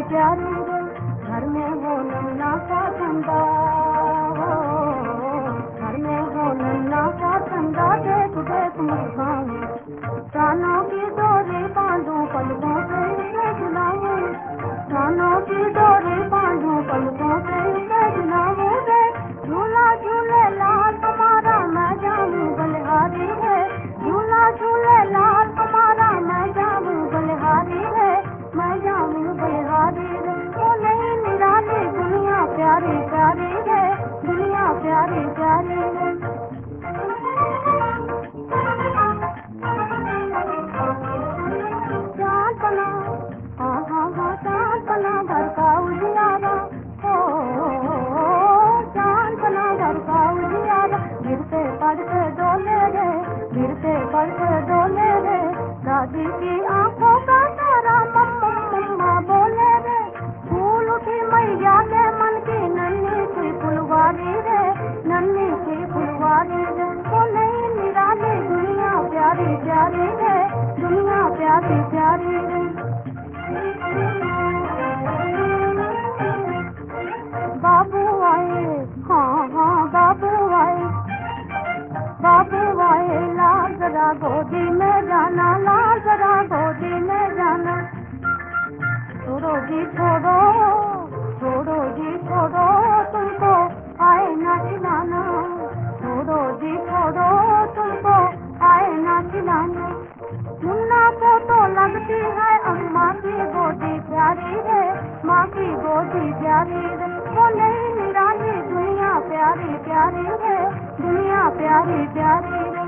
प्यारी रे, घर में हो नन्ना सा चंदा, घर में हो नन्ना सा चंदा, देख देख मुस्कान, कानों की डोरी बांधूं पलकों से उसे झुलाऊं, कानों की डोरी बांधूं पलकों से उसे झुलाऊं रे, झूला झूले लाल हमारा मैं जाऊं बलिहारी है, झूला झूले लाल हमारा मैं जाऊं बलिहारी है, मैं जाऊं बलिहारी रे, ओ नहीं निराली दुनिया प्यारी प्यारी है, दुनिया प्यारी प्यारी है। चाँद बना हाँ हाँ हाँ चाँद बना घर का उजियारा, ओ चाँद बना घर का उजियारा, गिरते पड़ते डोले रे, गिरते पड़ते डोले रे, दादी की आंखों का तारा मम्मा बोले रे, फूल उठी मैया के मन की नन्ही सी फुलवारी रे, नन्ही सी फुलवारी रे, ओ नहीं निराली दुनिया प्यारी प्यारी है, दुनिया प्यारी प्यारी है। बाबू आए हाँ हाँ बाबू आए, बाबू आए लाल जरा गोदी में जाना, लाल जरा गोदी में जाना, छोड़ो जी छोड़ो, छोड़ो जी छोड़ो तुमको आए ना खिलाना, छोड़ो जी छोड़ो तुमको आए ना खिलाना, मुन्ना को तो लगती है अम्मा की गोदी प्यारी है, माँ की गोदी प्यारी है, वो नहीं निराली दुनिया प्यारी प्यारी है, दुनिया प्यारी प्यारी है।